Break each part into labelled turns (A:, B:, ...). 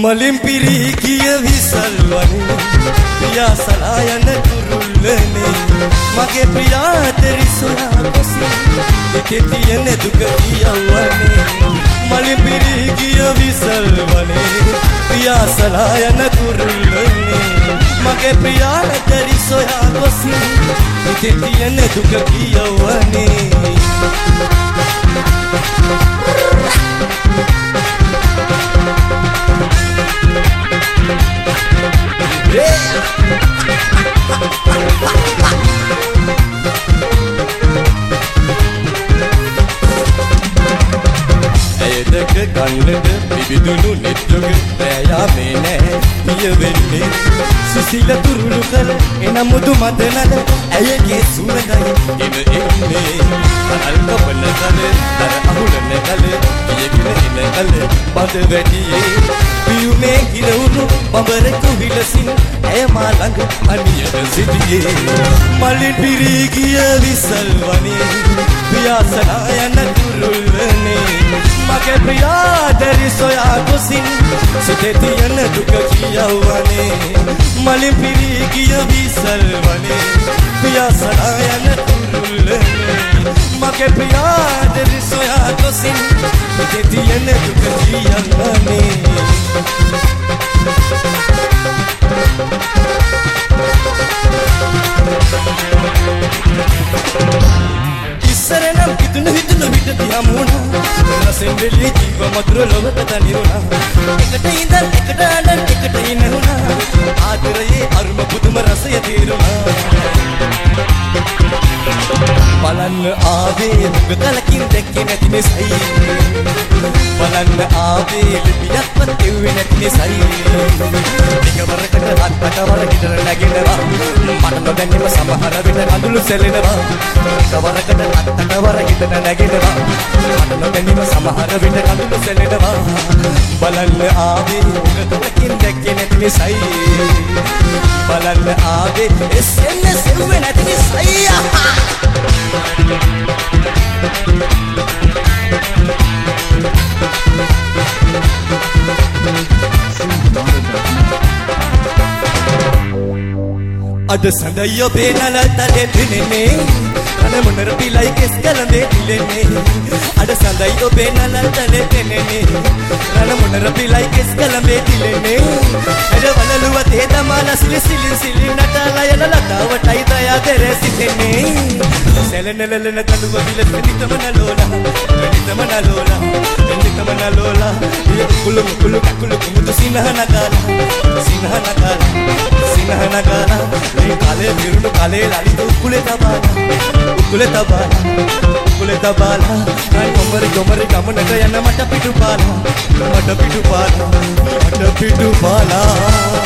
A: මලින් පිරී ගිය විසල් වනේ පියාසලා යන කුරුල්ලනේ මගේ ප්‍රියාතරි සොයා ගොසින් දෙකේ තියෙන දුක කියවන්නේ මලින් පිරී ගිය විසල් වනේ පියාසලා යන කුරුල්ලනේ මගේ ප්‍රියාතරි සොයා ගොසින් දෙකේ තියෙන දුක කියවන්නේ ඇයදක කන්නට විවිදුණු නෙත්තුක පෑයාමේ නෑ පිය වෙන්නේ සුසිල තුරුළු කල එනම් මුදු මදනල ඇයගේ සුවඳයි ගෙන එන්නේ අනල් කපන කල දර අහුලන කල පියගෙන එන කල බඳ වැඩියේ පියුමේ හිරවුණු බඹරෙකු විලසින් ඇය මා ළඟ අනියද සිටියේ මලින් පිරී ගිය විසල් වනේ පියාසලා යන කුරුල්ලනේ මගේ ප්‍රියාතරි සොයා ගොසින් සිතේ තියෙන දුක කියවන්නේ මලින් පිරී ගිය විසල් වනේ පියාසලා යන කුරුල්ලනේ මගේ ප්‍රියාතරි සොයා ගොසින් සිතේ තියෙන දුක කියවන්නේ ඉස්සරනම් හිතුණු විට දිහමුණා රසෙන් වෙලී ජීව මధుර ලොවට තනිරුණා එකට ඉඳන් එකට අඬන් එකට ඉන්නුණා ආදරයේ අරුම පුදුම රසය තේරුණා බලන්න ආවේ මුගතලකින් දැක්කේ නැති නිසයි බලන්න ආවේ ලිපියක්වත් දෙව්වේ නැති නිසයි එකවරකට හත්කට වර හිතර නැගෙනවා මට නොදැන්නේම සමහර විට අඳුළු සැලෙනවා එකවරකට හත්කට වර හිතර නැගෙනවා මට නොදැන්නේම සමහර විට අඳුළු සැලෙනවා බලන්න ආවේ මුගතලකින් දැක්කේ නැති නිසයි බලන්න ආවේ එසෙන්න සෙව්වේ නැති නිසයි අද සඳය ඔබේ නලතලේ පිනෙන්නේ කන මොනර පිලයි කෙස් කලඹේ පිලෙන්නේ අද සඳය ඔබේ නලතලේ පිනෙන්නේ කන මොනර පිලයි කෙස් කලඹේ පිලෙන්නේ අද වලලුව තේ දමාලා සිලි නටලා යන ලතාවටයි දයා දෙරේ සිටින්නේ සැලෙනලලන කඩුව විල නිතම නලෝලා කුළු කුමුතු සිනහනගාලා මේ කාලේ විරුණු කාලේ ලලිත උකුලේ තබාලා නයි කොමරි ගමනට යන මට පිටුපාලා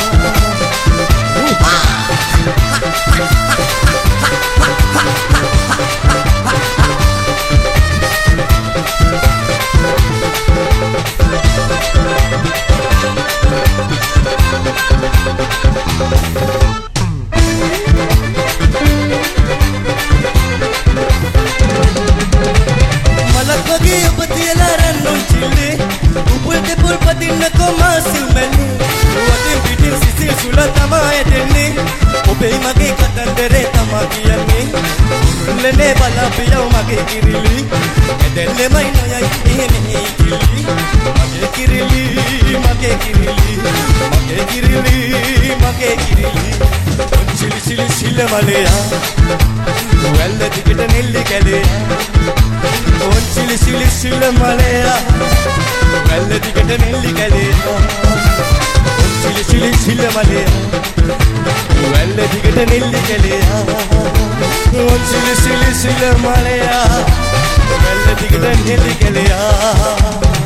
A: ඔබේ මගේ කතන්දරේ තමා කියන්නේ උරුල්ලනේ බලා පියව මගේ කිරිලි එදෙල්ලෙමයි නොයයි එහෙමයි කිරිලි මගේ කිරිලි චිලි සිල මලයා වැල්ල දිගට නෙල්ලි කැලේ සිල මලයා වැල්ල දිගට නෙල්ලි කැලේ සිල මලයා වැල්ල දිගට නෙල්ලි කැලේ සිල මලයා වැල්ල දිගට නෙල්ලි කැලේ